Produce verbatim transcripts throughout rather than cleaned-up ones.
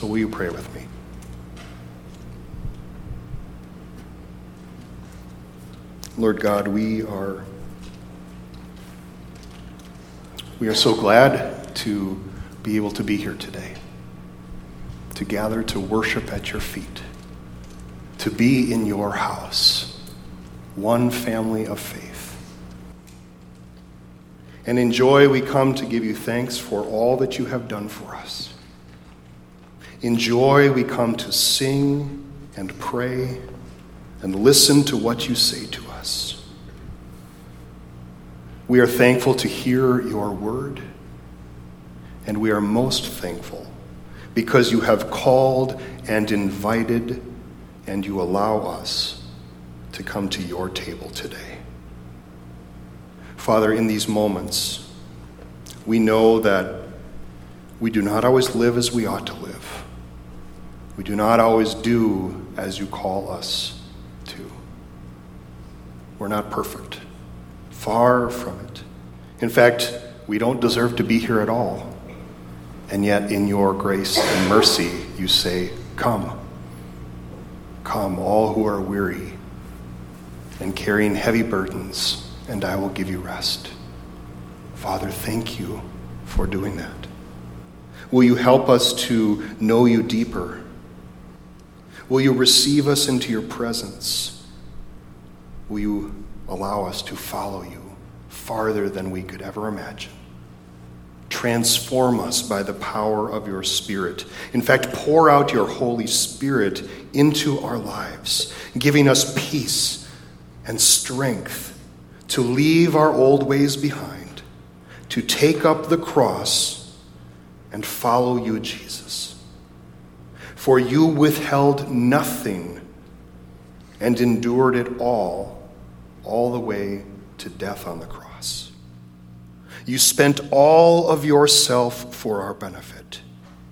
So will you pray with me? Lord God, we are we are so glad to be able to be here today, to gather to worship at your feet, to be in your house, one family of faith. And in joy we come to give you thanks for all that you have done for us. In joy we come to sing and pray and listen to what you say to us. We are thankful to hear your word, and we are most thankful because you have called and invited, and you allow us to come to your table today. Father, in these moments, we know that we do not always live as we ought to live. We do not always do as you call us to. We're not perfect. Far from it. In fact, we don't deserve to be here at all. And yet, in your grace and mercy, you say, come. Come, all who are weary and carrying heavy burdens, and I will give you rest. Father, thank you for doing that. Will you help us to know you deeper? Will you receive us into your presence? Will you allow us to follow you farther than we could ever imagine? Transform us by the power of your Spirit. In fact, pour out your Holy Spirit into our lives, giving us peace and strength to leave our old ways behind, to take up the cross and follow you, Jesus. For you withheld nothing and endured it all, all the way to death on the cross. You spent all of yourself for our benefit.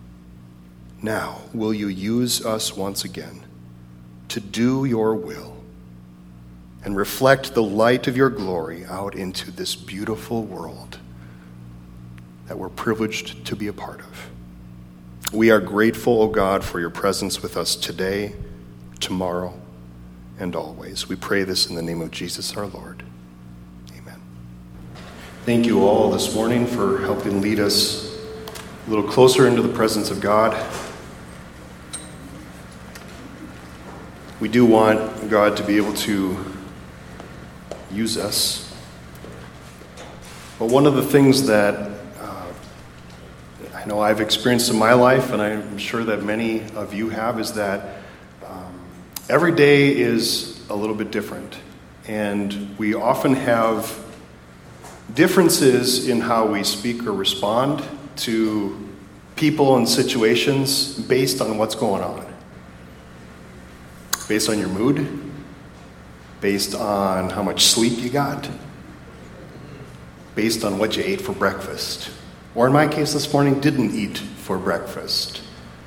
Now, will you use us once again to do your will and reflect the light of your glory out into this beautiful world that we're privileged to be a part of? We are grateful, O God, for your presence with us today, tomorrow, and always. We pray this in the name of Jesus our Lord. Amen. Thank you all this morning for helping lead us a little closer into the presence of God. We do want God to be able to use us. But one of the things that I know I've experienced in my life, and I'm sure that many of you have, is that um, every day is a little bit different. And we often have differences in how we speak or respond to people and situations based on what's going on. Based on your mood, based on how much sleep you got, based on what you ate for breakfast. Or in my case this morning, didn't eat for breakfast.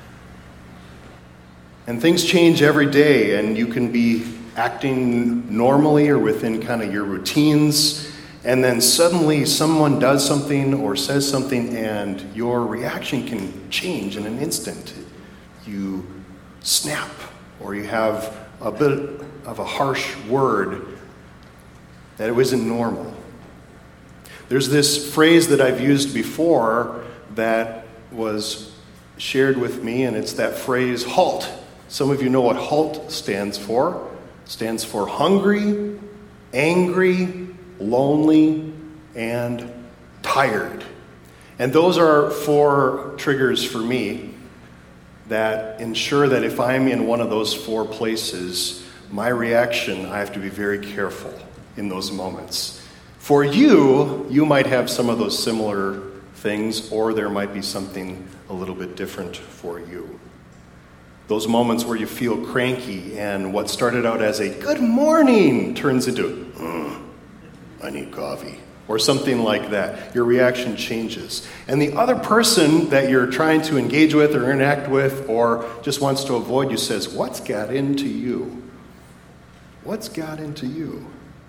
And things change every day, and you can be acting normally or within kind of your routines, and then suddenly someone does something or says something, and your reaction can change in an instant. You snap, or you have a bit of a harsh word that it isn't normal. There's this phrase that I've used before that was shared with me, and it's that phrase, HALT. Some of you know what HALT stands for. It stands for hungry, angry, lonely, and tired. And those are four triggers for me that ensure that if I'm in one of those four places, my reaction, I have to be very careful in those moments. For you, you might have some of those similar things, or there might be something a little bit different for you. Those moments where you feel cranky and what started out as a good morning turns into, mm, I need coffee, or something like that. Your reaction changes. And the other person that you're trying to engage with or interact with or just wants to avoid you says, what's got into you? What's got into you?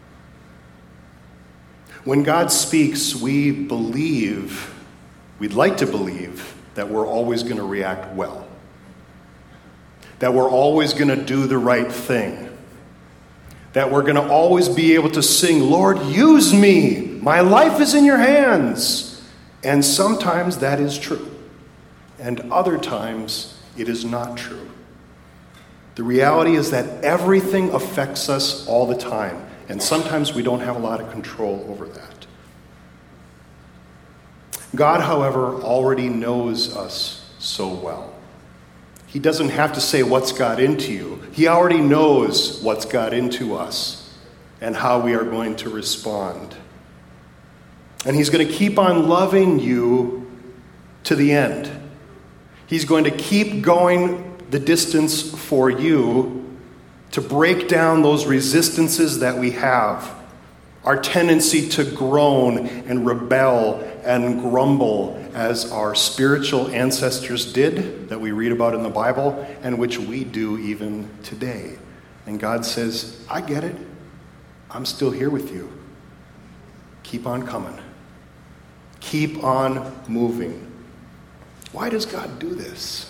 When God speaks, we believe, we'd like to believe, that we're always going to react well. that we're always going to do the right thing, that we're going to always be able to sing, Lord, use me. My life is in your hands. And sometimes that is true. And other times it is not true. The reality is that everything affects us all the time. And sometimes we don't have a lot of control over that. God, however, already knows us so well. He doesn't have to say what's got into you. He already knows what's got into us and how we are going to respond. And he's going to keep on loving you to the end. He's going to keep going the distance for you to break down those resistances that we have. Our tendency to groan and rebel and grumble as our spiritual ancestors did, that we read about in the Bible, and which we do even today. And God says, I get it. I'm still here with you. Keep on coming. Keep on moving. Why does God do this?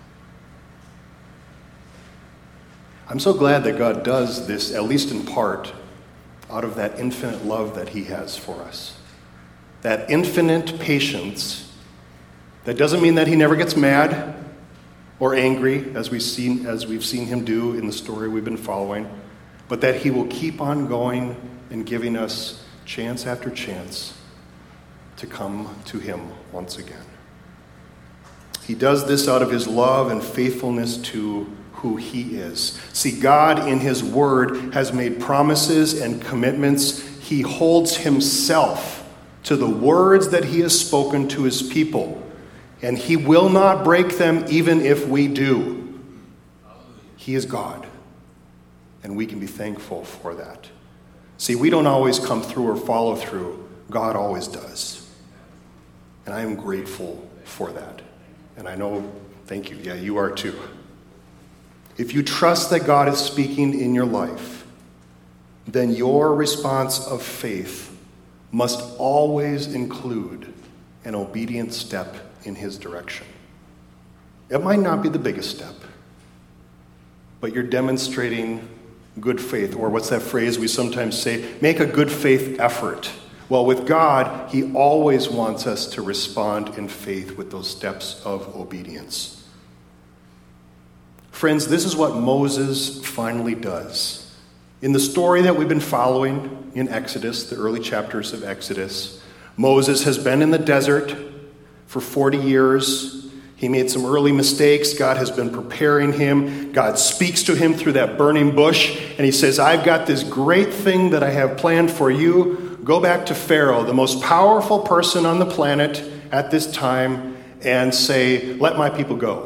I'm so glad that God does this, at least in part, out of that infinite love that he has for us. That infinite patience that doesn't mean that he never gets mad or angry, as we've seen, as we've seen him do in the story we've been following, but that he will keep on going and giving us chance after chance to come to him once again. He does this out of his love and faithfulness to who he is. See, God in his word has made promises and commitments. He holds himself to the words that he has spoken to his people, and he will not break them even if we do. He is God, and we can be thankful for that. See, we don't always come through or follow through. God always does. And I am grateful for that. And I know, thank you, yeah, you are too. If you trust that God is speaking in your life, then your response of faith must always include an obedient step in his direction. It might not be the biggest step, but you're demonstrating good faith, or what's that phrase we sometimes say, make a good faith effort. Well, with God, he always wants us to respond in faith with those steps of obedience. Friends, this is what Moses finally does. In the story that we've been following in Exodus, the early chapters of Exodus, Moses has been in the desert for forty years. He made some early mistakes. God has been preparing him. God speaks to him through that burning bush, and he says, I've got this great thing that I have planned for you. Go back to Pharaoh, the most powerful person on the planet at this time, and say, let my people go.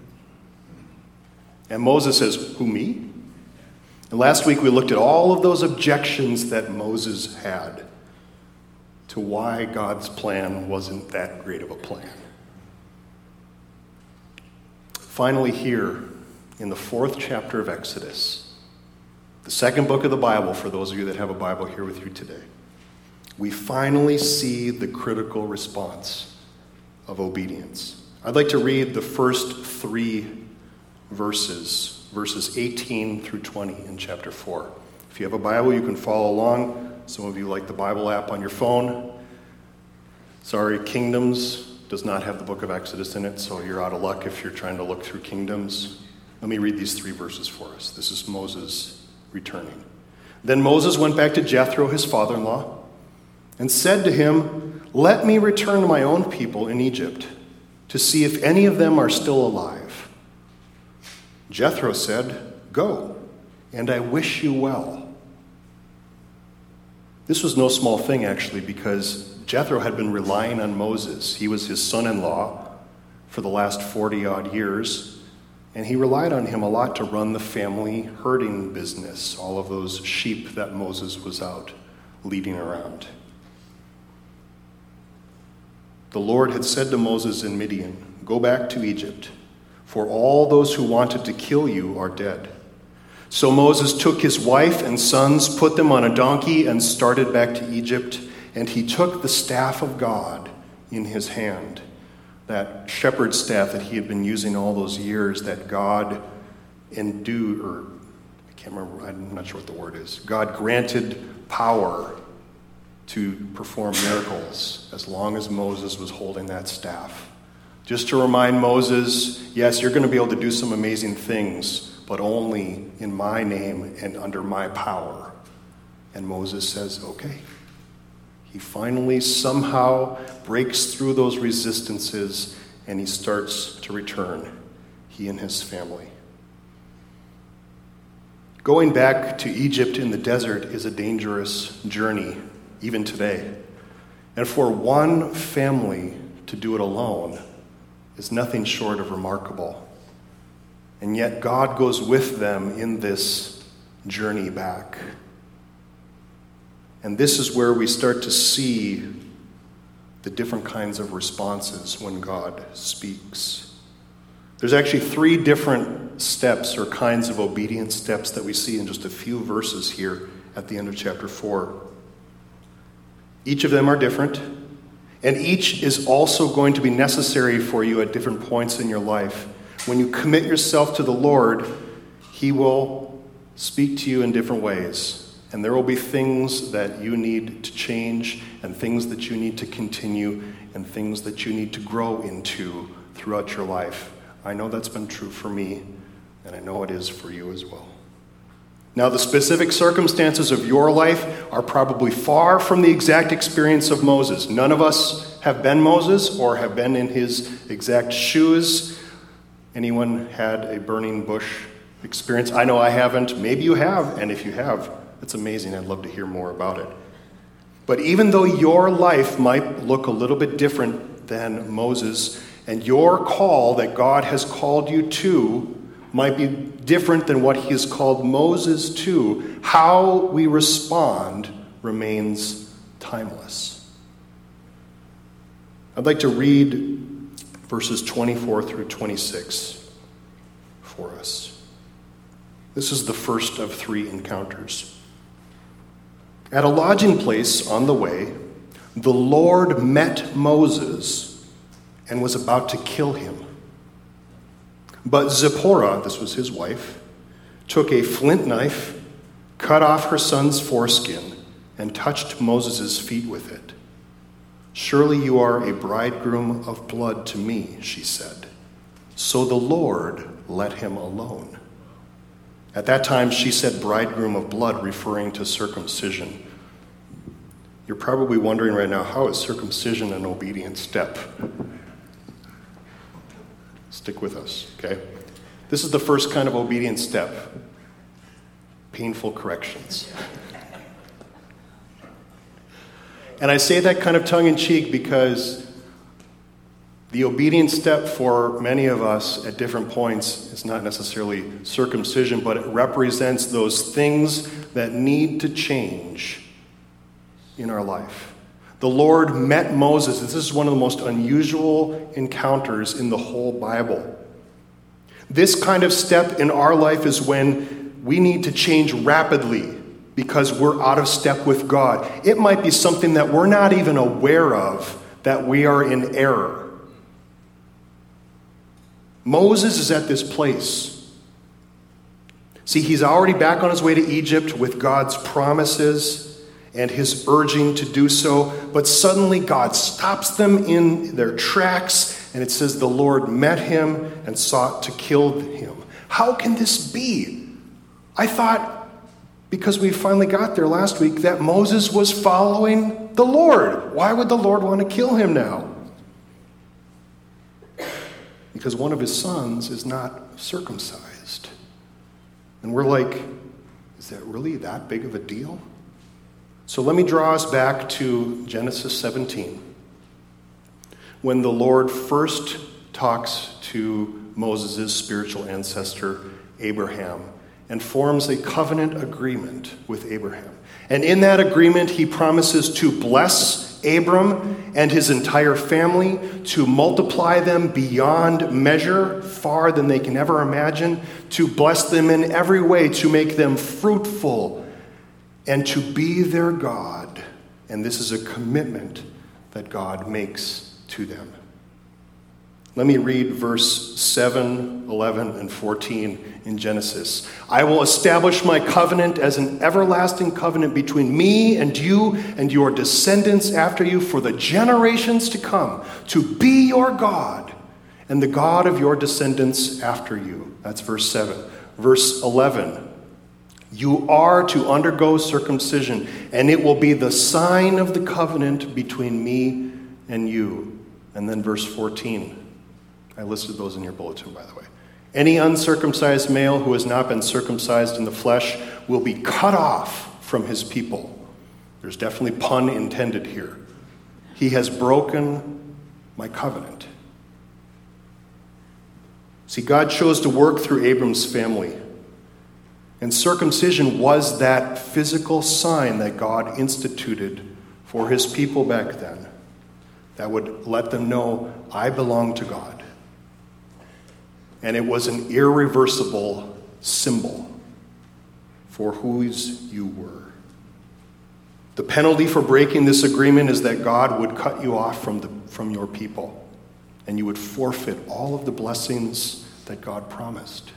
And Moses says, who, me? And last week we looked at all of those objections that Moses had to why God's plan wasn't that great of a plan. Finally, here in the fourth chapter of Exodus, the second book of the Bible, for those of you that have a Bible here with you today, we finally see the critical response of obedience. I'd like to read the first three verses, verses eighteen through twenty in chapter four. If you have a Bible, you can follow along. Some of you like the Bible app on your phone. Sorry, Kingdoms does not have the book of Exodus in it, so you're out of luck if you're trying to look through Kingdoms. Let me read these three verses for us. This is Moses returning. Then Moses went back to Jethro, his father-in-law, and said to him, let me return to my own people in Egypt to see if any of them are still alive. Jethro said, go, and I wish you well. This was no small thing, actually, because Jethro had been relying on Moses. He was his son-in-law for the last forty-odd years, and he relied on him a lot to run the family herding business, all of those sheep that Moses was out leading around. The Lord had said to Moses in Midian, go back to Egypt, for all those who wanted to kill you are dead. So Moses took his wife and sons, put them on a donkey, and started back to Egypt. And he took the staff of God in his hand, that shepherd's staff that he had been using all those years that God endued, or I can't remember, I'm not sure what the word is. God granted power to perform miracles as long as Moses was holding that staff. Just to remind Moses, yes, you're going to be able to do some amazing things, but only in my name and under my power. And Moses says, okay. He finally somehow breaks through those resistances and he starts to return, he and his family. Going back to Egypt in the desert is a dangerous journey, even today. And for one family to do it alone is nothing short of remarkable. And yet God goes with them in this journey back. And this is where we start to see the different kinds of responses when God speaks. There's actually three different steps or kinds of obedience steps that we see in just a few verses here at the end of chapter four. Each of them are different, and each is also going to be necessary for you at different points in your life. When you commit yourself to the Lord, He will speak to you in different ways. And there will be things that you need to change, and things that you need to continue, and things that you need to grow into throughout your life. I know that's been true for me, and I know it is for you as well. Now, the specific circumstances of your life are probably far from the exact experience of Moses. None of us have been Moses or have been in his exact shoes. Anyone had a burning bush experience? I know I haven't. Maybe you have, and if you have, it's amazing. I'd love to hear more about it. But even though your life might look a little bit different than Moses, and your call that God has called you to might be different than what He has called Moses to, how we respond remains timeless. I'd like to read verses twenty-four through twenty-six for us. This is the first of three encounters. At a lodging place on the way, the Lord met Moses and was about to kill him. But Zipporah, this was his wife, took a flint knife, cut off her son's foreskin, and touched Moses' feet with it. "Surely you are a bridegroom of blood to me," she said. So the Lord let him alone. At that time, she said bridegroom of blood, referring to circumcision. You're probably wondering right now, how is circumcision an obedient step? Stick with us, okay? This is the first kind of obedient step. Painful corrections. And I say that kind of tongue-in-cheek because the obedient step for many of us at different points is not necessarily circumcision, but it represents those things that need to change in our life. The Lord met Moses. This is one of the most unusual encounters in the whole Bible. This kind of step in our life is when we need to change rapidly because we're out of step with God. It might be something that we're not even aware of, that we are in error. Moses is at this place. See, he's already back on his way to Egypt with God's promises and his urging to do so, but suddenly God stops them in their tracks, and it says the Lord met him and sought to kill him. How can this be? I thought, because we finally got there last week, that Moses was following the Lord. Why would the Lord want to kill him now? Because one of his sons is not circumcised. And we're like, is that really that big of a deal? So let me draw us back to Genesis seventeen, when the Lord first talks to Moses' spiritual ancestor, Abraham, and forms a covenant agreement with Abraham. And in that agreement, he promises to bless Abram and his entire family, to multiply them beyond measure, far than they can ever imagine, to bless them in every way, to make them fruitful, and to be their God. And this is a commitment that God makes to them. Let me read verse seven, eleven, and fourteen in Genesis. I will establish my covenant as an everlasting covenant between me and you and your descendants after you for the generations to come, to be your God and the God of your descendants after you. That's verse seven. Verse eleven. You are to undergo circumcision, and it will be the sign of the covenant between me and you. And then verse fourteen. I listed those in your bulletin, by the way. Any uncircumcised male who has not been circumcised in the flesh will be cut off from his people. There's definitely pun intended here. He has broken my covenant. See, God chose to work through Abram's family. And circumcision was that physical sign that God instituted for his people back then that would let them know, I belong to God. And it was an irreversible symbol for whose you were. The penalty for breaking this agreement is that God would cut you off from, the, from your people, and you would forfeit all of the blessings that God promised.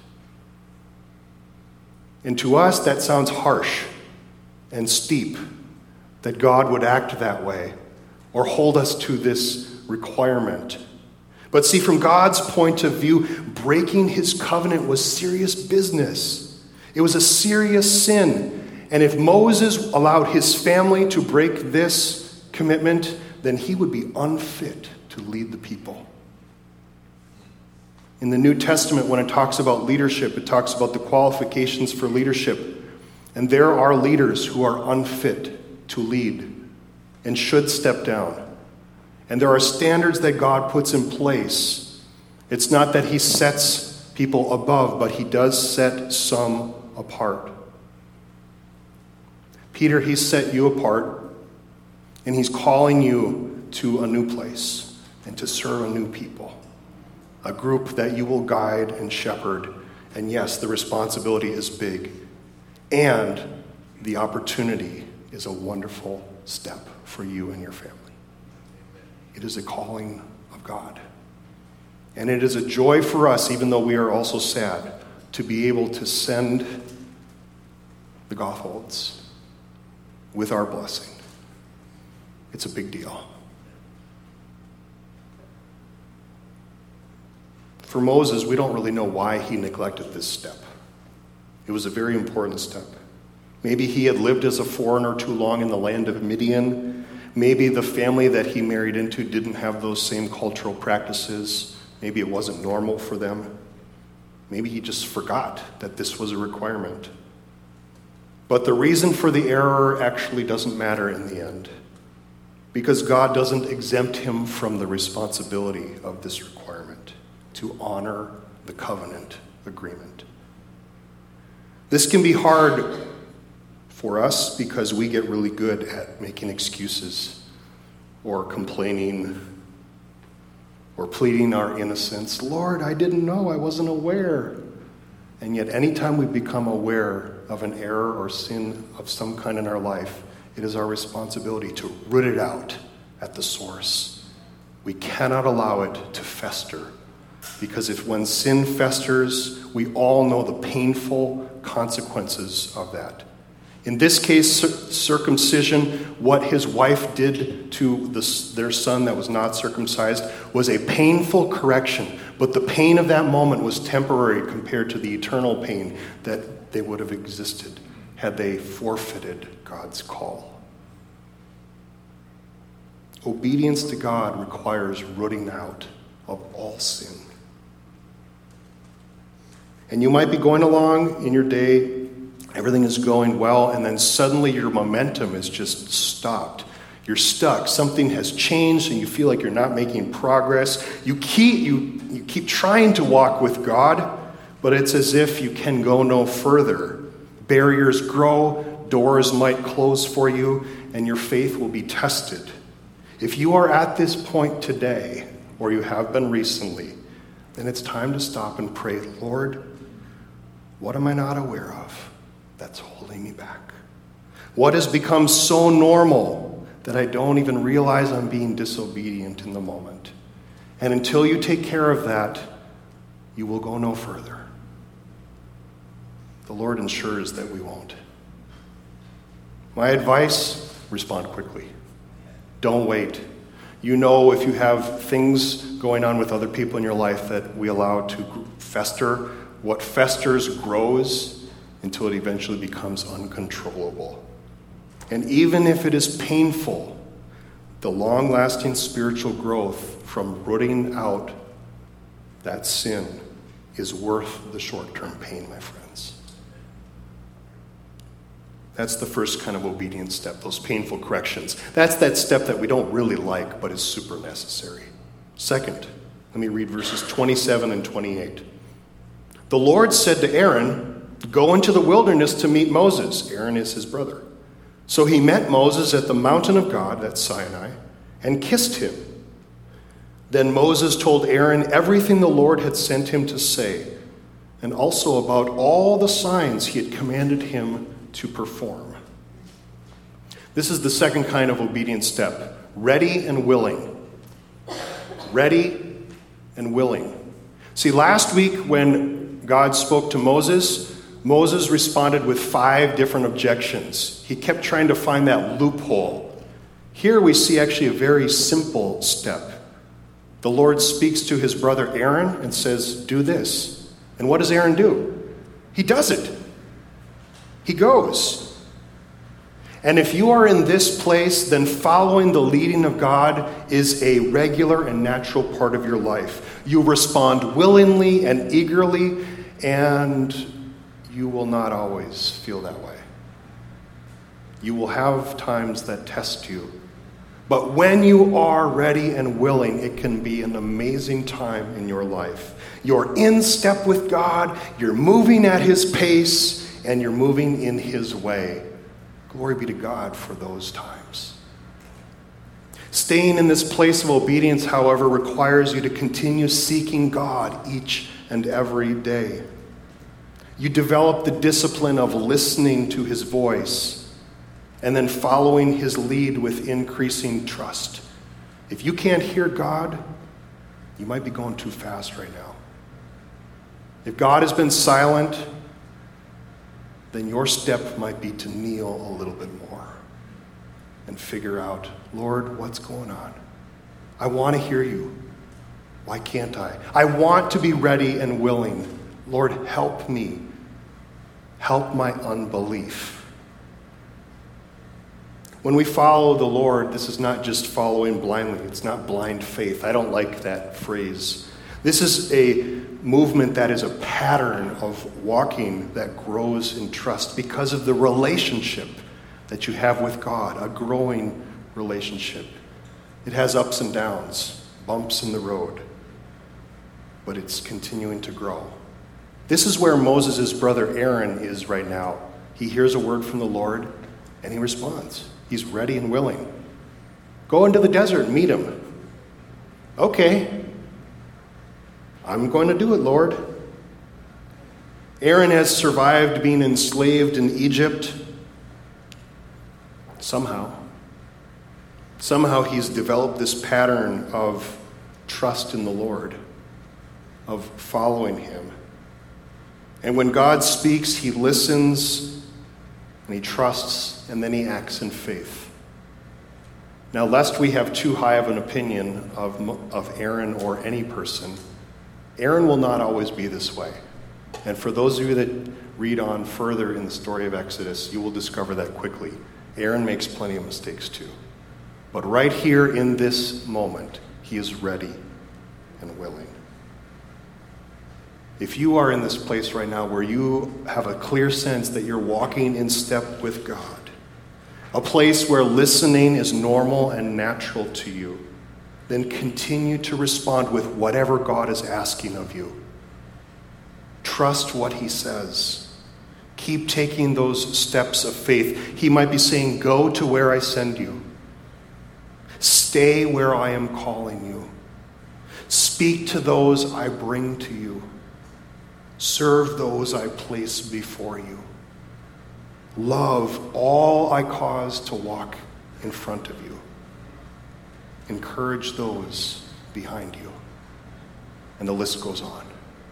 And to us, that sounds harsh and steep, that God would act that way or hold us to this requirement. But see, from God's point of view, breaking his covenant was serious business. It was a serious sin. And if Moses allowed his family to break this commitment, then he would be unfit to lead the people. In the New Testament, when it talks about leadership, it talks about the qualifications for leadership. And there are leaders who are unfit to lead and should step down. And there are standards that God puts in place. It's not that he sets people above, but he does set some apart. Peter, he's set you apart, and he's calling you to a new place and to serve a new people, a group that you will guide and shepherd. And yes, the responsibility is big, and the opportunity is a wonderful step for you and your family. It is a calling of God. And it is a joy for us, even though we are also sad, to be able to send the Gotholds with our blessing. It's a big deal. For Moses, we don't really know why he neglected this step. It was a very important step. Maybe he had lived as a foreigner too long in the land of Midian. Maybe the family that he married into didn't have those same cultural practices. Maybe it wasn't normal for them. Maybe he just forgot that this was a requirement. But the reason for the error actually doesn't matter in the end, because God doesn't exempt him from the responsibility of this requirement to honor the covenant agreement. This can be hard for us because we get really good at making excuses or complaining or pleading our innocence. Lord, I didn't know, I wasn't aware. And yet anytime we become aware of an error or sin of some kind in our life, it is our responsibility to root it out at the source. We cannot allow it to fester, because if when sin festers, we all know the painful consequences of that. In this case, circumcision, what his wife did to the, their son that was not circumcised, was a painful correction. But the pain of that moment was temporary compared to the eternal pain that they would have existed had they forfeited God's call. Obedience to God requires rooting out of all sin. And you might be going along in your day, everything is going well, and then suddenly your momentum is just stopped. You're stuck. Something has changed, and you feel like you're not making progress. You keep, you, you keep trying to walk with God, but it's as if you can go no further. Barriers grow, doors might close for you, and your faith will be tested. If you are at this point today, or you have been recently, then it's time to stop and pray, Lord, what am I not aware of that's holding me back? What has become so normal that I don't even realize I'm being disobedient in the moment? And until you take care of that, you will go no further. The Lord ensures that we won't. My advice, respond quickly. Don't wait. You know, if you have things going on with other people in your life that we allow to fester, what festers grows until it eventually becomes uncontrollable. And even if it is painful, the long-lasting spiritual growth from rooting out that sin is worth the short-term pain, my friends. That's the first kind of obedience step, those painful corrections. That's that step that we don't really like, but is super necessary. Second, let me read verses twenty-seven and twenty-eight. The Lord said to Aaron, "Go into the wilderness to meet Moses." Aaron is his brother. So he met Moses at the mountain of God, that's Sinai, and kissed him. Then Moses told Aaron everything the Lord had sent him to say, and also about all the signs he had commanded him to perform. This is the second kind of obedience step, ready and willing. Ready and willing. See, last week when God spoke to Moses, Moses responded with five different objections. He kept trying to find that loophole. Here we see actually a very simple step. The Lord speaks to his brother Aaron and says, "Do this." And what does Aaron do? He does it. He goes. And if you are in this place, then following the leading of God is a regular and natural part of your life. You respond willingly and eagerly, and you will not always feel that way. You will have times that test you. But when you are ready and willing, it can be an amazing time in your life. You're in step with God, you're moving at his pace, and you're moving in his way. Glory be to God for those times. Staying in this place of obedience, however, requires you to continue seeking God each and every day. You develop the discipline of listening to his voice and then following his lead with increasing trust. If you can't hear God, you might be going too fast right now. If God has been silent, then your step might be to kneel a little bit more and figure out, Lord, what's going on? I want to hear you. Why can't I? I want to be ready and willing. Lord, help me. Help my unbelief. When we follow the Lord, this is not just following blindly. It's not blind faith. I don't like that phrase. This is a movement that is a pattern of walking that grows in trust because of the relationship that you have with God, a growing relationship. It has ups and downs, bumps in the road, but it's continuing to grow. This is where Moses' brother Aaron is right now. He hears a word from the Lord and he responds. He's ready and willing. Go into the desert and meet him. Okay. I'm going to do it, Lord. Aaron has survived being enslaved in Egypt. Somehow. Somehow he's developed this pattern of trust in the Lord, of following him. And when God speaks, he listens and he trusts, and then he acts in faith. Now, lest we have too high of an opinion of, of Aaron or any person, Aaron will not always be this way. And for those of you that read on further in the story of Exodus, you will discover that quickly. Aaron makes plenty of mistakes too. But right here in this moment, he is ready and willing. If you are in this place right now where you have a clear sense that you're walking in step with God, a place where listening is normal and natural to you, then continue to respond with whatever God is asking of you. Trust what he says. Keep taking those steps of faith. He might be saying, go to where I send you. Stay where I am calling you. Speak to those I bring to you. Serve those I place before you. Love all I cause to walk in front of you. Encourage those behind you. And the list goes on.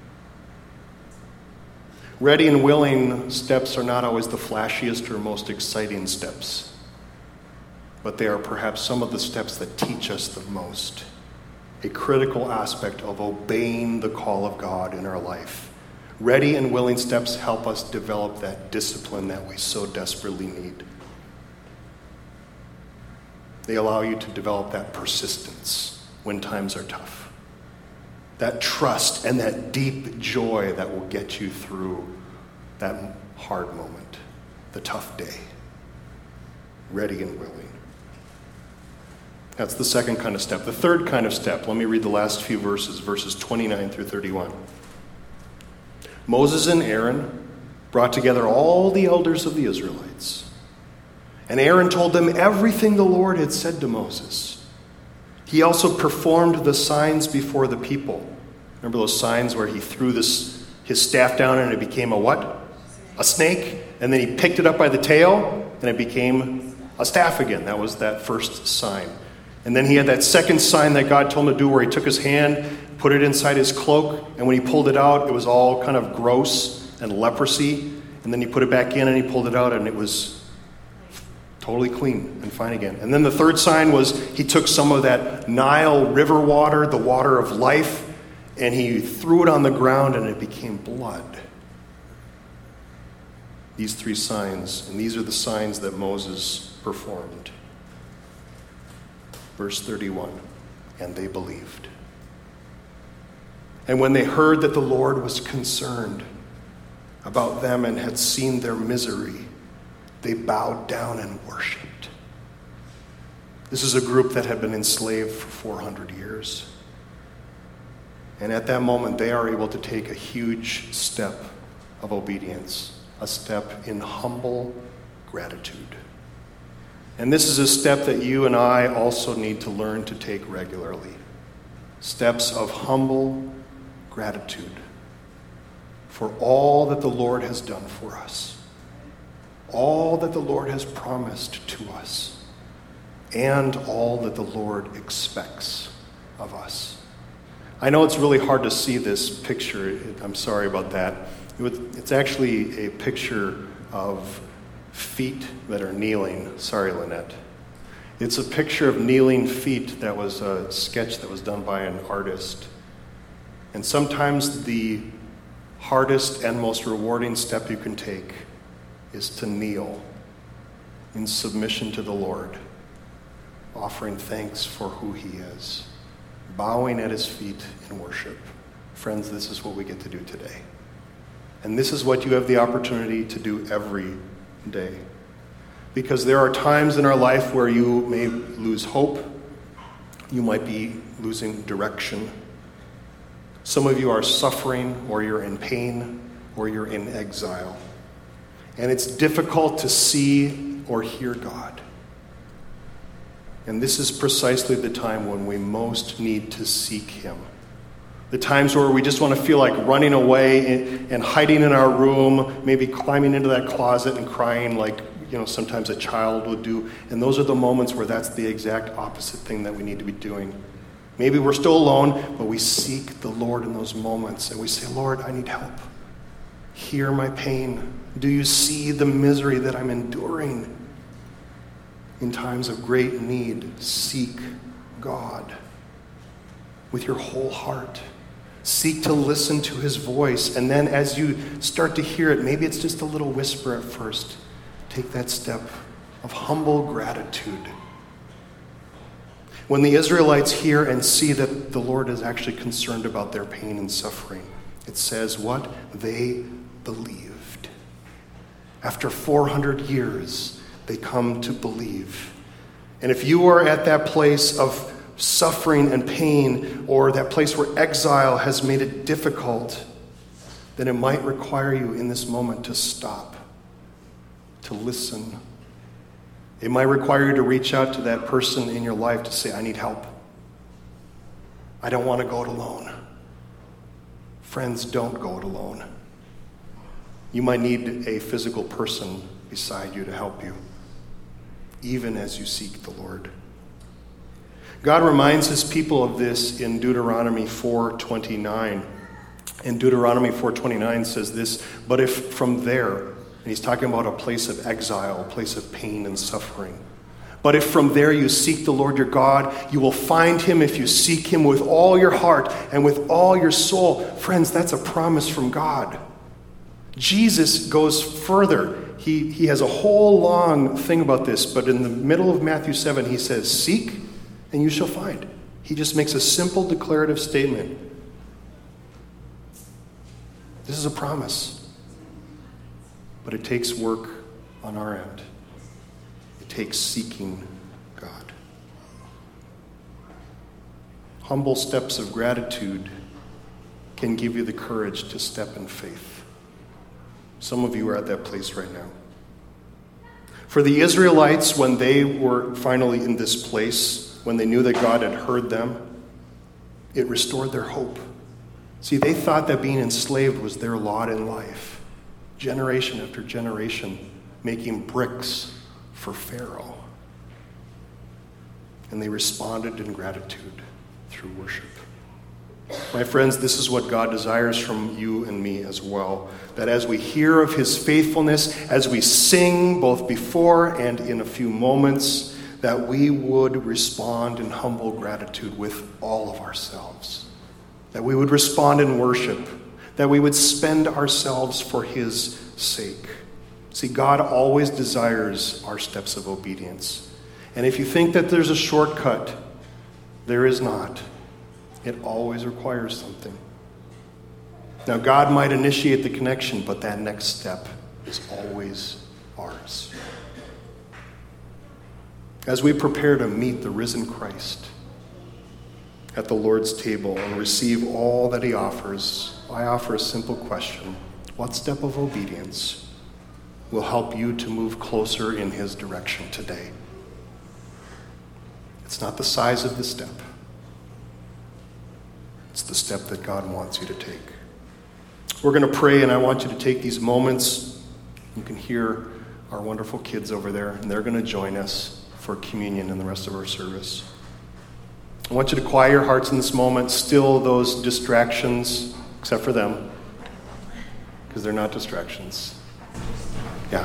Ready and willing steps are not always the flashiest or most exciting steps, but they are perhaps some of the steps that teach us the most. A critical aspect of obeying the call of God in our life. Ready and willing steps help us develop that discipline that we so desperately need. They allow you to develop that persistence when times are tough. That trust and that deep joy that will get you through that hard moment, the tough day. Ready and willing. That's the second kind of step. The third kind of step, let me read the last few verses, verses twenty-nine through thirty-one. Moses and Aaron brought together all the elders of the Israelites. And Aaron told them everything the Lord had said to Moses. He also performed the signs before the people. Remember those signs where he threw this his staff down and it became a what? A snake. And then he picked it up by the tail and it became a staff again. That was that first sign. And then he had that second sign that God told him to do where he took his hand, put it inside his cloak, and when he pulled it out, it was all kind of gross and leprosy. And then he put it back in and he pulled it out and it was totally clean and fine again. And then the third sign was he took some of that Nile river water, the water of life, and he threw it on the ground and it became blood. These three signs, and these are the signs that Moses performed. Verse thirty-one, and they believed. And when they heard that the Lord was concerned about them and had seen their misery, they bowed down and worshipped. This is a group that had been enslaved for four hundred years. And at that moment, they are able to take a huge step of obedience, a step in humble gratitude. And this is a step that you and I also need to learn to take regularly. Steps of humble gratitude for all that the Lord has done for us, all that the Lord has promised to us, and all that the Lord expects of us. I know it's really hard to see this picture. I'm sorry about that. It's actually a picture of feet that are kneeling. Sorry, Lynette. It's a picture of kneeling feet that was a sketch that was done by an artist. And sometimes the hardest and most rewarding step you can take is to kneel in submission to the Lord, offering thanks for who he is, bowing at his feet in worship. Friends, this is what we get to do today. And this is what you have the opportunity to do every day. Because there are times in our life where you may lose hope. You might be losing direction. Some of you are suffering, or you're in pain, or you're in exile. And it's difficult to see or hear God. And this is precisely the time when we most need to seek him. The times where we just want to feel like running away and, and hiding in our room, maybe climbing into that closet and crying like, you know, sometimes a child would do. And those are the moments where that's the exact opposite thing that we need to be doing. Maybe we're still alone, but we seek the Lord in those moments. And we say, Lord, I need help. Hear my pain. Do you see the misery that I'm enduring? In times of great need, seek God with your whole heart. Seek to listen to his voice. And then as you start to hear it, maybe it's just a little whisper at first. Take that step of humble gratitude. When the Israelites hear and see that the Lord is actually concerned about their pain and suffering, it says what? They believed. After four hundred years, they come to believe. And if you are at that place of suffering and pain, or that place where exile has made it difficult, then it might require you in this moment to stop, to listen. It might require you to reach out to that person in your life to say, I need help. I don't want to go it alone. Friends, don't go it alone. You might need a physical person beside you to help you, even as you seek the Lord. God reminds his people of this in Deuteronomy four twenty-nine. And Deuteronomy four twenty-nine says this, but if from there, and he's talking about a place of exile, a place of pain and suffering, but if from there you seek the Lord your God, you will find him if you seek him with all your heart and with all your soul. Friends, that's a promise from God. Jesus goes further. He, he has a whole long thing about this, but in the middle of Matthew seven, he says, seek and you shall find. He just makes a simple declarative statement. This is a promise, but it takes work on our end. It takes seeking God. Humble steps of gratitude can give you the courage to step in faith. Some of you are at that place right now. For the Israelites, when they were finally in this place, when they knew that God had heard them, it restored their hope. See, they thought that being enslaved was their lot in life. Generation after generation making bricks for Pharaoh. And they responded in gratitude through worship. My friends, this is what God desires from you and me as well. That as we hear of his faithfulness, as we sing both before and in a few moments, that we would respond in humble gratitude with all of ourselves. That we would respond in worship. That we would spend ourselves for his sake. See, God always desires our steps of obedience. And if you think that there's a shortcut, there is not. It always requires something. Now, God might initiate the connection, but that next step is always ours. As we prepare to meet the risen Christ at the Lord's table and receive all that he offers, I offer a simple question. What step of obedience will help you to move closer in his direction today? It's not the size of the step. It's the step that God wants you to take. We're going to pray, and I want you to take these moments. You can hear our wonderful kids over there, and they're going to join us for communion and the rest of our service. I want you to quiet your hearts in this moment, still those distractions, except for them, because they're not distractions. Yeah.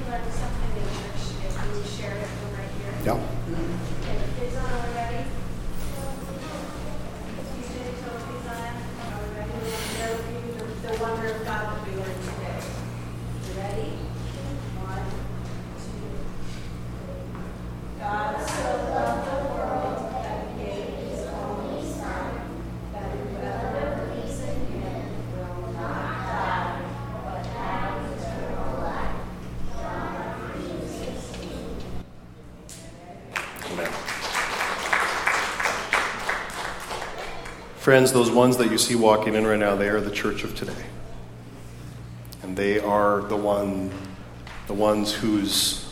Yeah. Friends, those ones that you see walking in right now, they are the church of today. And they are the one, the ones whose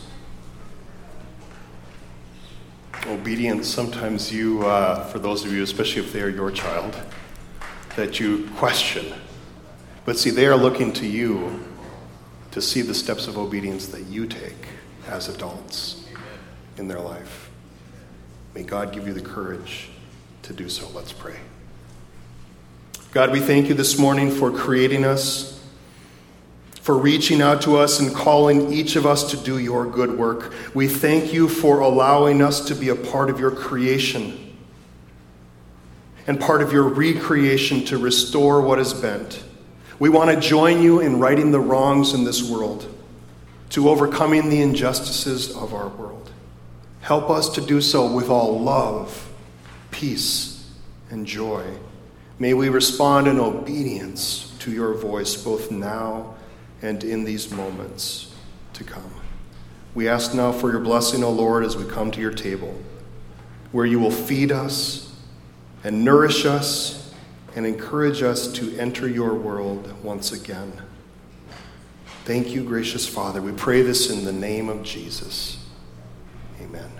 obedience sometimes you, uh, for those of you, especially if they are your child, that you question. But see, they are looking to you to see the steps of obedience that you take as adults in their life. May God give you the courage to do so. Let's pray. God, we thank you this morning for creating us, for reaching out to us and calling each of us to do your good work. We thank you for allowing us to be a part of your creation and part of your recreation to restore what is bent. We want to join you in righting the wrongs in this world, to overcoming the injustices of our world. Help us to do so with all love, peace, and joy. May we respond in obedience to your voice both now and in these moments to come. We ask now for your blessing, O Lord, as we come to your table, where you will feed us and nourish us and encourage us to enter your world once again. Thank you, gracious Father. We pray this in the name of Jesus. Amen.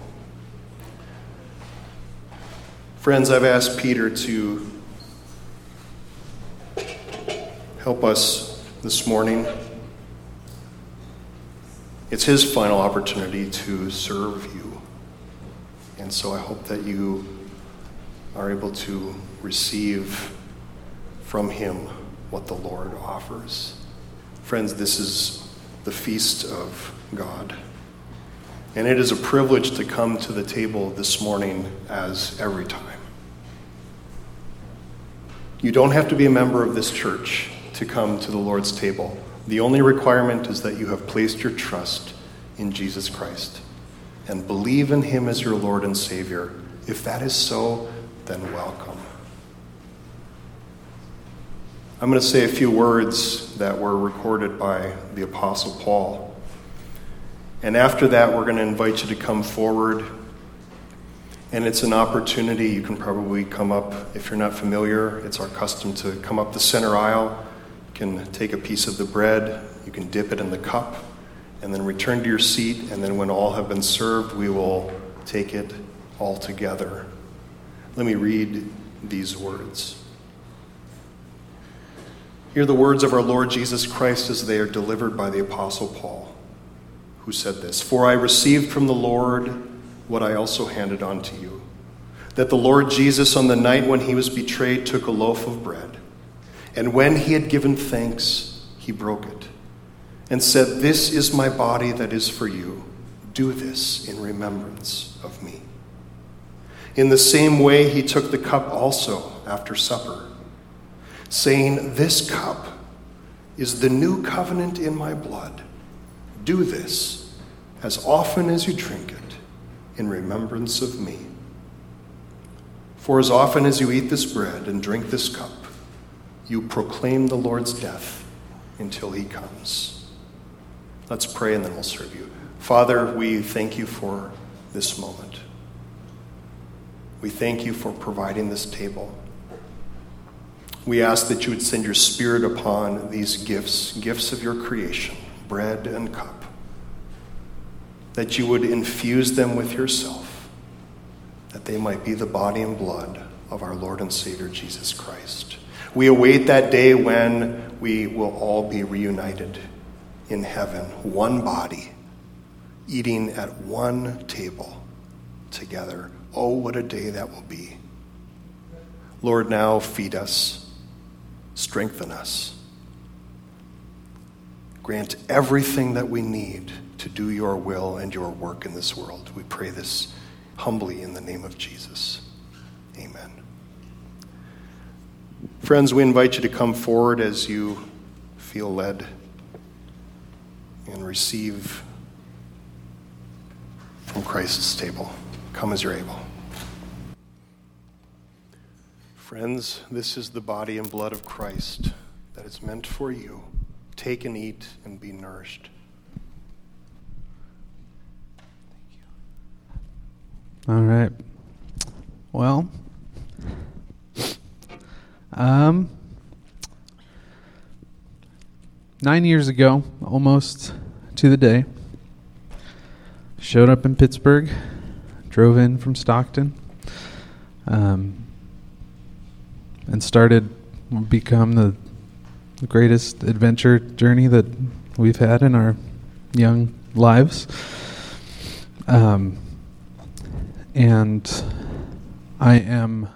Friends, I've asked Peter to help us this morning. It's his final opportunity to serve you And so I hope that you are able to receive from him what the Lord offers. Friends, this is the feast of God. And it is a privilege to come to the table this morning as every time. You don't have to be a member of this church to come to the Lord's table. The only requirement is that you have placed your trust in Jesus Christ and believe in him as your Lord and Savior. If that is so, then welcome. I'm going to say a few words that were recorded by the Apostle Paul. And after that, we're going to invite you to come forward. And it's an opportunity. You can probably come up, if you're not familiar, it's our custom to come up the center aisle. You can take a piece of the bread, you can dip it in the cup, and then return to your seat. And then when all have been served, we will take it all together. Let me read these words. Hear the words of our Lord Jesus Christ as they are delivered by the Apostle Paul, who said this, "For I received from the Lord what I also handed on to you, that the Lord Jesus on the night when he was betrayed took a loaf of bread, and when he had given thanks, he broke it, and said, 'This is my body that is for you. Do this in remembrance of me.' In the same way he took the cup also after supper, saying, 'This cup is the new covenant in my blood. Do this as often as you drink it in remembrance of me. For as often as you eat this bread and drink this cup, you proclaim the Lord's death until he comes." Let's pray and then we'll serve you. Father, we thank you for this moment. We thank you for providing this table. We ask that you would send your Spirit upon these gifts, gifts of your creation, bread and cup, that you would infuse them with yourself, that they might be the body and blood of our Lord and Savior Jesus Christ. We await that day when we will all be reunited in heaven, one body, eating at one table together. Oh, what a day that will be. Lord, now feed us. Strengthen us. Grant everything that we need to do your will and your work in this world. We pray this humbly in the name of Jesus. Amen. Friends, we invite you to come forward as you feel led and receive from Christ's table. Come as you're able. Friends, this is the body and blood of Christ that is meant for you. Take and eat and be nourished. All right. Well, um, nine years ago, almost to the day, showed up in Pittsburgh, drove in from Stockton, um, and started become the greatest adventure journey that we've had in our young lives. Um, and I am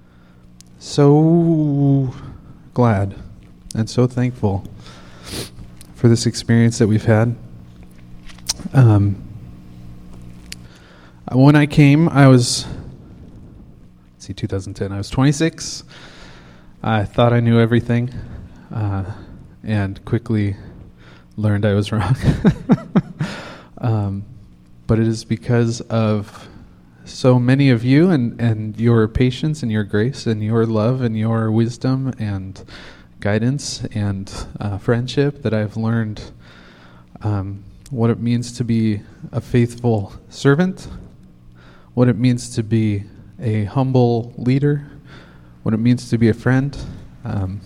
so glad and so thankful for this experience that we've had. Um, when I came, I was, let's see, two thousand ten, I was twenty-six. I thought I knew everything, uh, and quickly learned I was wrong. um, but it is because of so many of you and, and your patience and your grace and your love and your wisdom and guidance and uh, friendship that I've learned um, what it means to be a faithful servant, what it means to be a humble leader, what it means to be a friend. Um,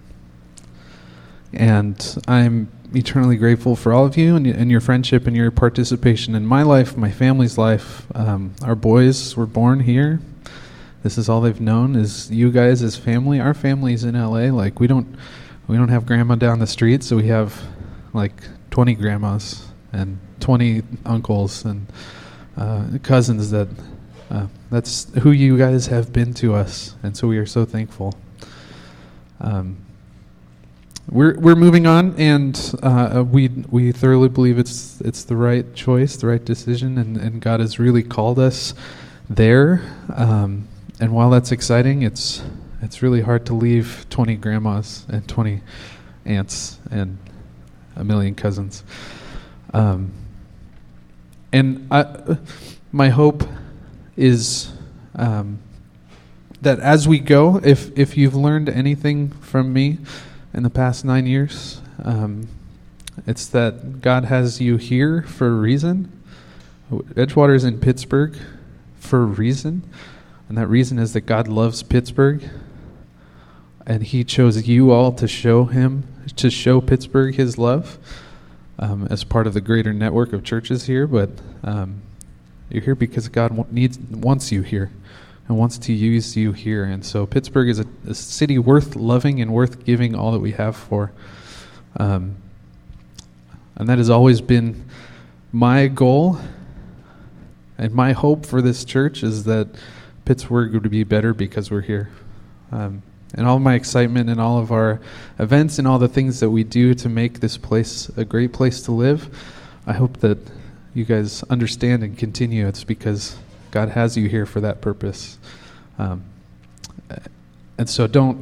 and I'm eternally grateful for all of you and, and your friendship and your participation in my life, my family's life. Um, our boys were born here. This is all they've known is you guys as family. Our family's in L A. Like we don't, we don't have grandma down the street, so we have like twenty grandmas and twenty uncles and uh, cousins that Uh, that's who you guys have been to us, and so we are so thankful. Um, we're we're moving on, and uh, we we thoroughly believe it's it's the right choice, the right decision, and, and God has really called us there. Um, and while that's exciting, it's it's really hard to leave twenty grandmas and twenty aunts and a million cousins. Um, and I, my hope is um, that as we go, if if you've learned anything from me in the past nine years, um, it's that God has you here for a reason. Edgewater's in Pittsburgh for a reason, and that reason is that God loves Pittsburgh, and He chose you all to show Him, to show Pittsburgh His love um, as part of the greater network of churches here. But um, you're here because God needs wants you here and wants to use you here. And so Pittsburgh is a, a city worth loving and worth giving all that we have for. Um, and that has always been my goal and my hope for this church, is that Pittsburgh would be better because we're here. Um, and all of my excitement and all of our events and all the things that we do to make this place a great place to live, I hope that you guys understand and continue. It's because God has you here for that purpose. Um, and so don't...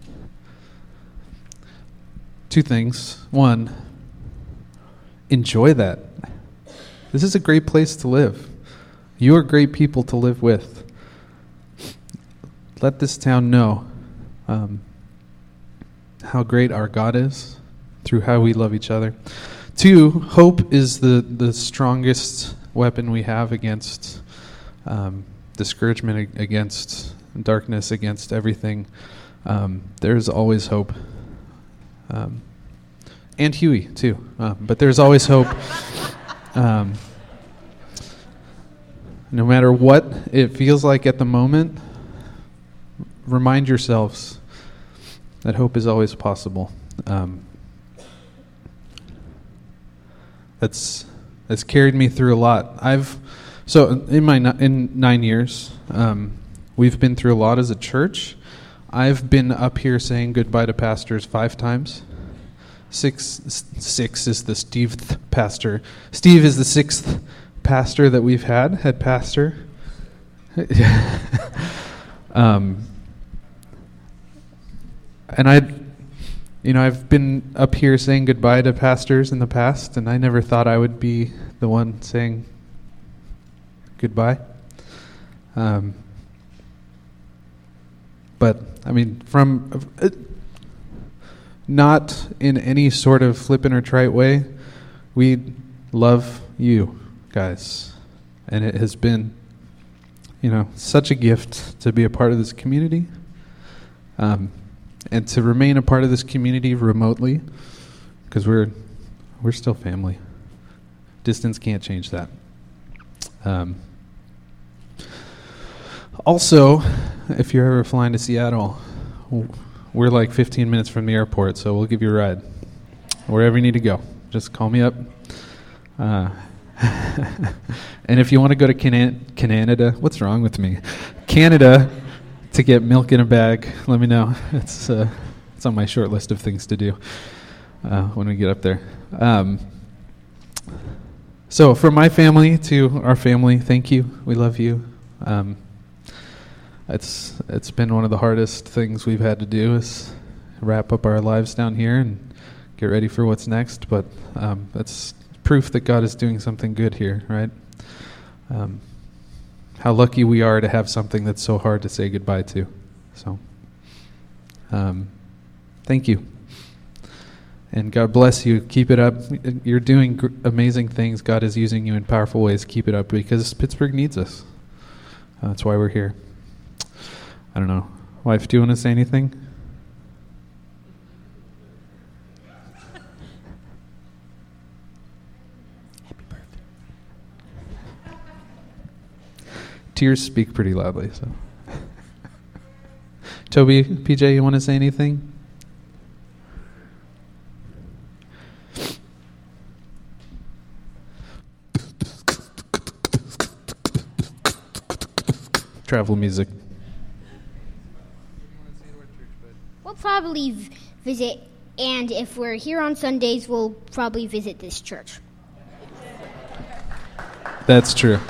Two things. One, enjoy that. This is a great place to live. You are great people to live with. Let this town know um, how great our God is through how we love each other. Two, hope is the, the strongest weapon we have against um, discouragement, against darkness, against everything. Um, there's always hope. Um, and Huey, too. Uh, but there's always hope. Um, no matter what it feels like at the moment, remind yourselves that hope is always possible. Um, that's that's carried me through a lot. I've so in my in nine years, um, we've been through a lot as a church. I've been up here saying goodbye to pastors five times. Six six is the Steve pastor. Steve is the sixth pastor that we've had, head pastor. um, and I, you know, I've been up here saying goodbye to pastors in the past, and I never thought I would be the one saying goodbye. Um, but, I mean, from... Uh, not in any sort of flippant or trite way, we love you guys. And it has been, you know, such a gift to be a part of this community, um, and to remain a part of this community remotely, because we're we're still family. Distance can't change that. Um, also, if you're ever flying to Seattle, we're like fifteen minutes from the airport, so we'll give you a ride wherever you need to go. Just call me up. Uh, and if you want to go to Can- Canada, what's wrong with me? Canada, to get milk in a bag, let me know. It's uh, it's on my short list of things to do uh, when we get up there. Um, so from my family to our family, thank you. We love you. Um, It's it's been one of the hardest things we've had to do, is wrap up our lives down here and get ready for what's next. But um, that's proof that God is doing something good here, right? Um, how lucky we are to have something that's so hard to say goodbye to. So, um, thank you. And God bless you. Keep it up. You're doing gr- amazing things. God is using you in powerful ways. Keep it up, because Pittsburgh needs us. Uh, that's why we're here. I don't know. Wife, do you want to say anything? Happy birthday. Tears speak pretty loudly, so. Toby, P J, you want to say anything? travel music. We'll probably v- visit, and if we're here on Sundays, we'll probably visit this church. That's true.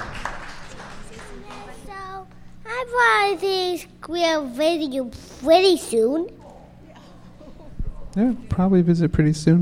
So, I probably think we'll visit you pretty soon. Yeah, probably visit pretty soon.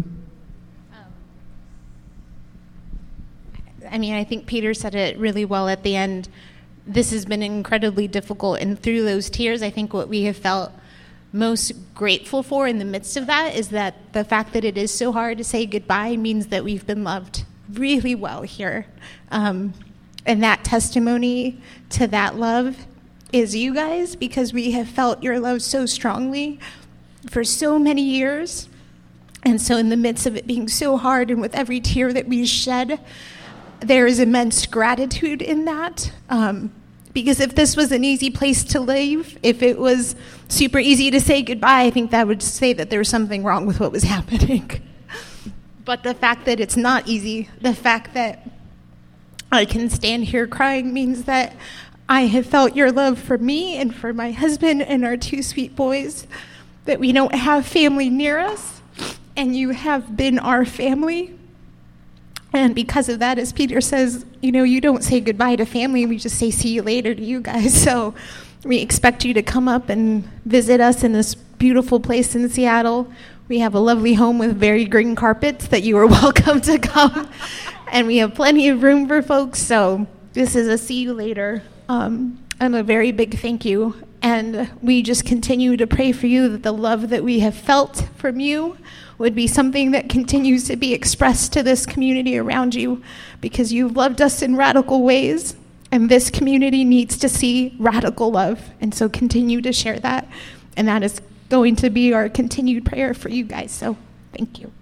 I mean, I think Peter said it really well at the end. This has been incredibly difficult, and through those tears, I think what we have felt most grateful for in the midst of that is that the fact that it is so hard to say goodbye means that we've been loved really well here. Um, and that testimony to that love is you guys, because we have felt your love so strongly for so many years. And so in the midst of it being so hard and with every tear that we shed, there is immense gratitude in that. Um, because if this was an easy place to live, if it was super easy to say goodbye, I think that would say that there was something wrong with what was happening. But the fact that it's not easy, the fact that I can stand here crying means that I have felt your love for me and for my husband and our two sweet boys, that we don't have family near us, and you have been our family. And because of that, as Peter says, you know, you don't say goodbye to family, we just say see you later to you guys. So we expect you to come up and visit us in this beautiful place in Seattle. We have a lovely home with very green carpets that you are welcome to come. And we have plenty of room for folks. So this is a see you later. Um, and a very big thank you. And we just continue to pray for you that the love that we have felt from you would be something that continues to be expressed to this community around you, because you've loved us in radical ways, and this community needs to see radical love. And so continue to share that. And that is going to be our continued prayer for you guys. So thank you.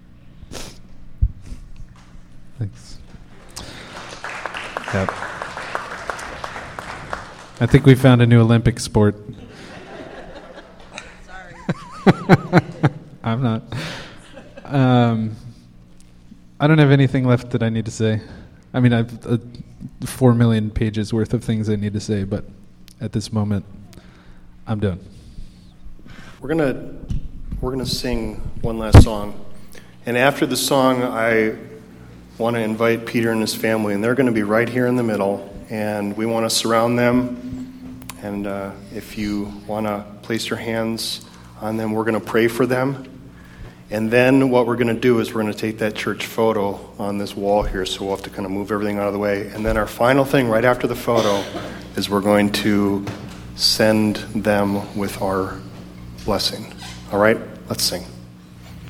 Thanks. Yep. I think we found a new Olympic sport. Sorry. I'm not. Um, I don't have anything left that I need to say. I mean, I've uh, four million pages worth of things I need to say, but at this moment, I'm done. We're gonna we're gonna sing one last song, and after the song, I want to invite Peter and his family, and they're going to be right here in the middle, and we want to surround them. And uh, if you want to place your hands on them, we're going to pray for them. And then what we're going to do is we're going to take that church photo on this wall here, so we'll have to kind of move everything out of the way. And then our final thing right after the photo is we're going to send them with our blessing. All right? Let's sing.